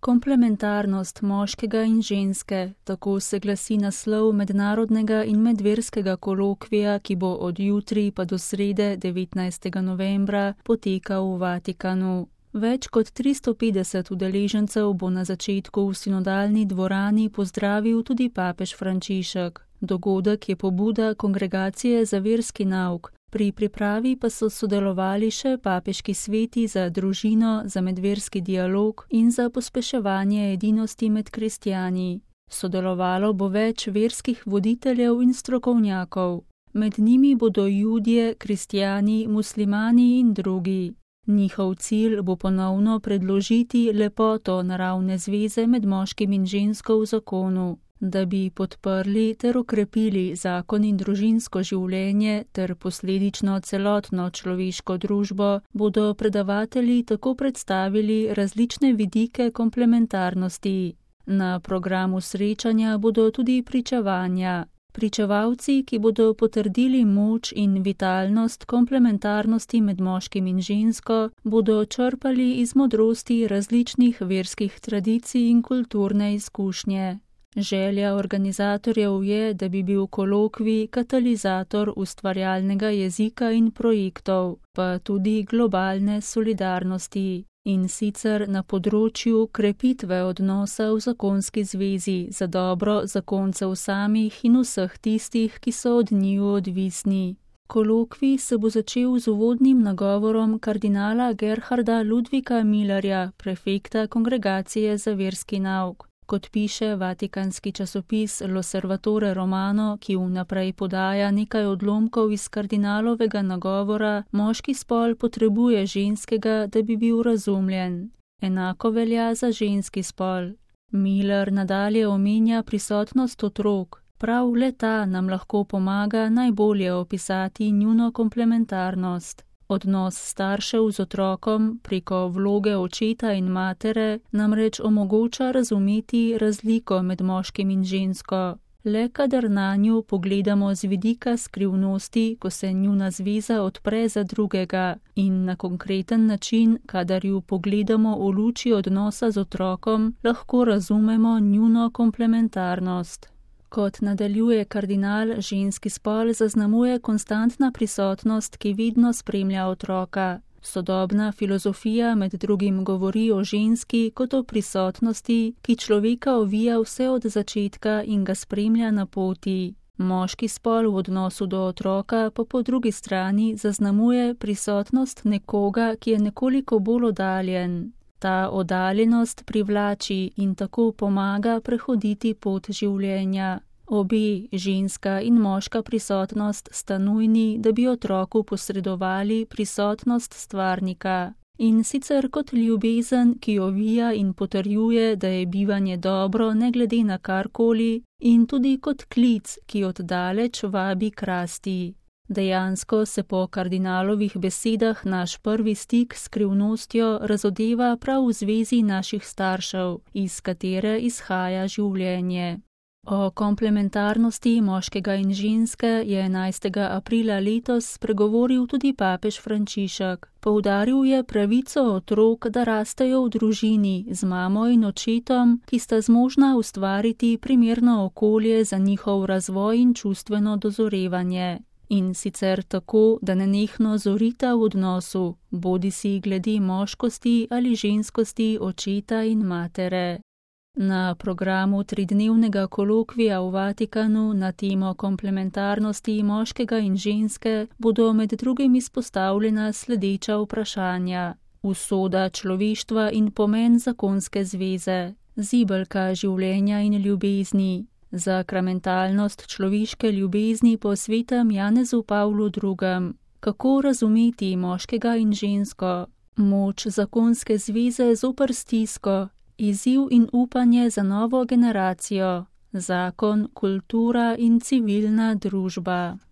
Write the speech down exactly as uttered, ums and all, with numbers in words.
Komplementarnost moškega in ženske, tako se glasi naslov mednarodnega in medverskega kolokvija, ki bo od jutri pa do srede devetnajstega novembra potekal v Vatikanu. Več kot tristo petdeset udeležencev bo na začetku v sinodalni dvorani pozdravil tudi papež Frančišek. Dogodek je pobuda Kongregacije za verski nauk, pri pripravi pa so sodelovali še papeški sveti za družino, za medverski dialog in za pospeševanje edinosti med kristjani. Sodelovalo bo več verskih voditeljev in strokovnjakov. Med njimi bodo Judje, kristjani, muslimani in drugi. Njihov cilj bo ponovno predložiti lepoto naravne zveze med moškim in žensko v zakonu, da bi podprli ter okrepili zakon in družinsko življenje ter posledično celotno človeško družbo, bodo predavatelji tako predstavili različne vidike komplementarnosti. Na programu srečanja bodo tudi pričevanja. Pričevalci, ki bodo potrdili moč in vitalnost komplementarnosti med moškim in žensko, bodo črpali iz modrosti različnih verskih tradicij in kulturne izkušnje. Želja organizatorjev je, da bi bil kolokvij katalizator ustvarjalnega jezika in projektov, pa tudi globalne solidarnosti. In sicer na področju krepitve odnosa v zakonski zvezi za dobro zakoncev samih in vseh tistih, ki so od njiju odvisni. Kolokvij se bo začel z uvodnim nagovorom kardinala Gerharda Ludvika Millerja, prefekta Kongregacije za verski nauk. Kot piše vatikanski časopis L'Osservatore Romano, ki vnaprej podaja nekaj odlomkov iz kardinalovega nagovora, moški spol potrebuje ženskega, da bi bil razumljen. Enako velja za ženski spol. Miller nadalje omenja prisotnost otrok. Prav le ta nam lahko pomaga najbolje opisati njuno komplementarnost. Odnos staršev z otrokom preko vloge očeta in matere namreč omogoča razumeti razliko med moškim in žensko. Le kadar nanju pogledamo z vidika skrivnosti, ko se njuna zveza odpre za drugega, in na konkreten način, kadar ju pogledamo v luči odnosa z otrokom, lahko razumemo njuno komplementarnost. Kot nadaljuje kardinal, ženski spol zaznamuje konstantna prisotnost, ki vidno spremlja otroka. Sodobna filozofija med drugim govori o ženski kot o prisotnosti, ki človeka ovija vse od začetka in ga spremlja na poti. Moški spol v odnosu do otroka pa po drugi strani zaznamuje prisotnost nekoga, ki je nekoliko bolj oddaljen. Ta oddaljenost privlači in tako pomaga prehoditi pot življenja. Obe, ženska in moška prisotnost, sta nujni, da bi otroku posredovali prisotnost stvarnika. In sicer kot ljubezen, ki ovija in potrjuje, da je bivanje dobro ne glede na karkoli, in tudi kot klic, ki oddaleč vabi k rasti. Dejansko se po kardinalovih besedah naš prvi stik s skrivnostjo razodeva prav v zvezi naših staršev, iz katere izhaja življenje. O komplementarnosti moškega in ženske je enajstega aprila letos spregovoril tudi papež Frančišek. Poudaril je pravico otrok, da rastejo v družini z mamo in očetom, ki sta zmožna ustvariti primerno okolje za njihov razvoj in čustveno dozorevanje. In sicer tako, da nenehno zorita v odnosu, bodisi glede moškosti ali ženskosti očeta in matere. Na programu tridnevnega kolokvija v Vatikanu na temo komplementarnosti moškega in ženske bodo med drugim izpostavljena sledeča vprašanja: usoda človeštva in pomen zakonske zveze, zibelka življenja in ljubezni, sakramentalnost človeške ljubezni po svetem Janezu Pavlu drugem, kako razumeti moškega in žensko, moč zakonske zveze zoper stisko, izziv in upanje za novo generacijo, zakon, kultura in civilna družba.